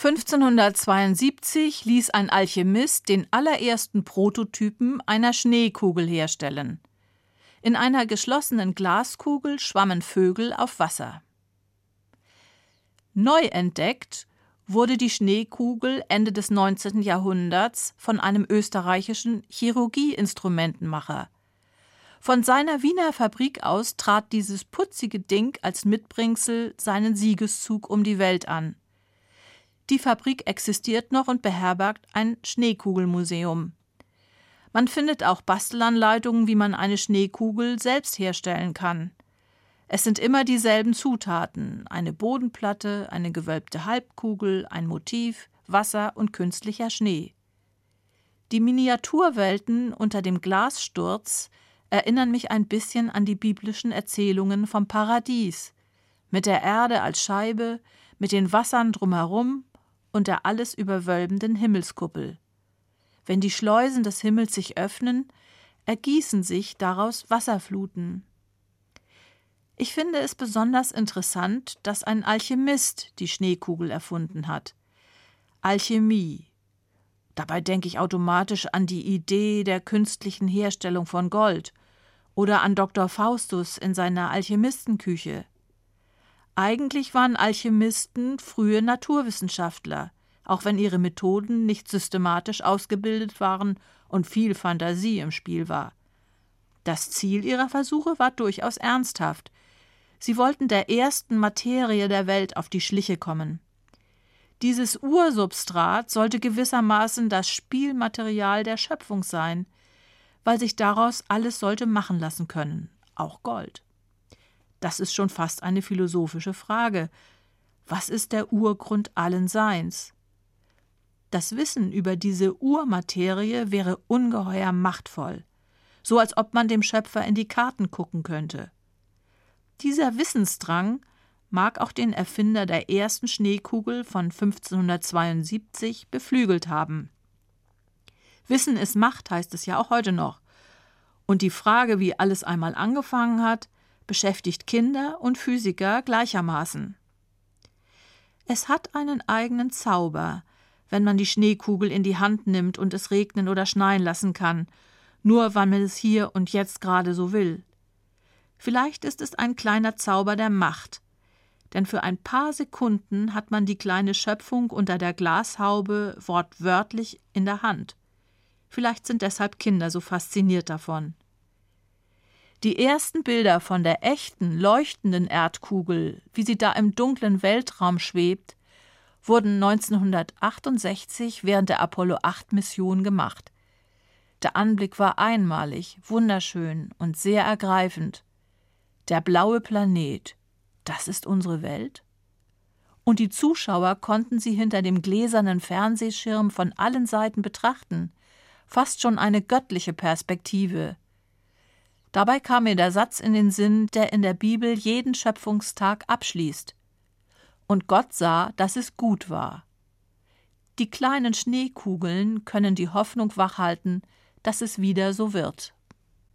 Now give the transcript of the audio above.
1572 ließ ein Alchemist den allerersten Prototypen einer Schneekugel herstellen. In einer geschlossenen Glaskugel schwammen Vögel auf Wasser. Neu entdeckt wurde die Schneekugel Ende des 19. Jahrhunderts von einem österreichischen Chirurgieinstrumentenmacher. Von seiner Wiener Fabrik aus trat dieses putzige Ding als Mitbringsel seinen Siegeszug um die Welt an. Die Fabrik existiert noch und beherbergt ein Schneekugelmuseum. Man findet auch Bastelanleitungen, wie man eine Schneekugel selbst herstellen kann. Es sind immer dieselben Zutaten: eine Bodenplatte, eine gewölbte Halbkugel, ein Motiv, Wasser und künstlicher Schnee. Die Miniaturwelten unter dem Glassturz erinnern mich ein bisschen an die biblischen Erzählungen vom Paradies, mit der Erde als Scheibe, mit den Wassern drumherum und der alles überwölbenden Himmelskuppel. Wenn die Schleusen des Himmels sich öffnen, ergießen sich daraus Wasserfluten. Ich finde es besonders interessant, dass ein Alchemist die Schneekugel erfunden hat. Alchemie. Dabei denke ich automatisch an die Idee der künstlichen Herstellung von Gold oder an Dr. Faustus in seiner Alchemistenküche. Eigentlich waren Alchemisten frühe Naturwissenschaftler, auch wenn ihre Methoden nicht systematisch ausgebildet waren und viel Fantasie im Spiel war. Das Ziel ihrer Versuche war durchaus ernsthaft. Sie wollten der ersten Materie der Welt auf die Schliche kommen. Dieses Ursubstrat sollte gewissermaßen das Spielmaterial der Schöpfung sein, weil sich daraus alles sollte machen lassen können, auch Gold. Das ist schon fast eine philosophische Frage. Was ist der Urgrund allen Seins? Das Wissen über diese Urmaterie wäre ungeheuer machtvoll, so als ob man dem Schöpfer in die Karten gucken könnte. Dieser Wissensdrang mag auch den Erfinder der ersten Schneekugel von 1572 beflügelt haben. Wissen ist Macht, heißt es ja auch heute noch. Und die Frage, wie alles einmal angefangen hat, beschäftigt Kinder und Physiker gleichermaßen. Es hat einen eigenen Zauber, wenn man die Schneekugel in die Hand nimmt und es regnen oder schneien lassen kann, nur weil man es hier und jetzt gerade so will. Vielleicht ist es ein kleiner Zauber der Macht, denn für ein paar Sekunden hat man die kleine Schöpfung unter der Glashaube wortwörtlich in der Hand. Vielleicht sind deshalb Kinder so fasziniert davon. Die ersten Bilder von der echten, leuchtenden Erdkugel, wie sie da im dunklen Weltraum schwebt, wurden 1968 während der Apollo-8-Mission gemacht. Der Anblick war einmalig, wunderschön und sehr ergreifend. Der blaue Planet, das ist unsere Welt? Und die Zuschauer konnten sie hinter dem gläsernen Fernsehschirm von allen Seiten betrachten, fast schon eine göttliche Perspektive. Dabei kam mir der Satz in den Sinn, der in der Bibel jeden Schöpfungstag abschließt. Und Gott sah, dass es gut war. Die kleinen Schneekugeln können die Hoffnung wachhalten, dass es wieder so wird.